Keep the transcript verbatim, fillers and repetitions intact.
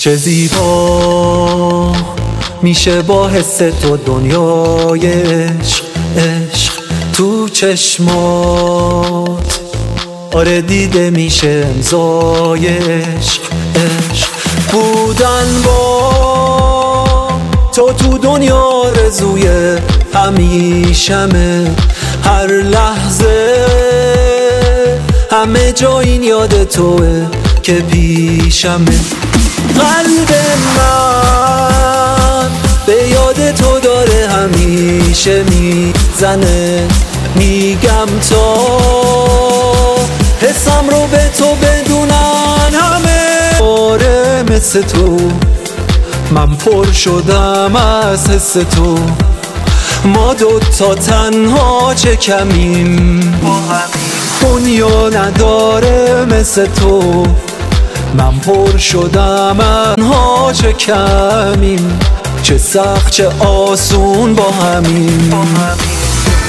چه زیبا میشه با حس تو دنیای عشق عشق تو چشمات. آره دیده میشه امضای عشق عشق بودن با تو تو دنیا آرزوی همیشمه. هر لحظه همه جا این یاد توه که پیشمه. قلب من به یاد تو داره همیشه میزنه. میگم تا حسم رو به تو بدونن همه. آره مثل تو من پر شدم از حس تو. ما دوتا تنها چه کمیم دنیا نداره مثل تو. من پر شدم تنها چه کمیم. چه سخت چه آسون با همین.